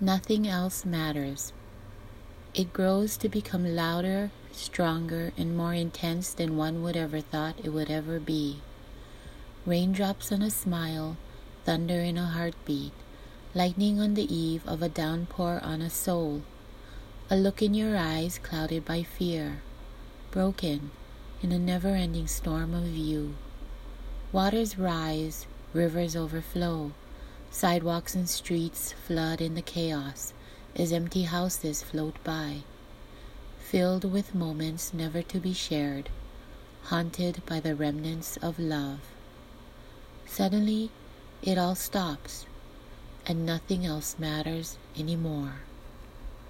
Nothing else matters. It grows to become louder, stronger, and more intense than one would ever thought it would ever be. Raindrops on a smile, thunder in a heartbeat, lightning on the eve of a downpour on a soul, a look in your eyes clouded by fear, broken in a never-ending storm of you. Waters rise, rivers overflow, sidewalks and streets flood in the chaos as empty houses float by, filled with moments never to be shared, haunted by the remnants of love. Suddenly, it all stops, and nothing else matters anymore.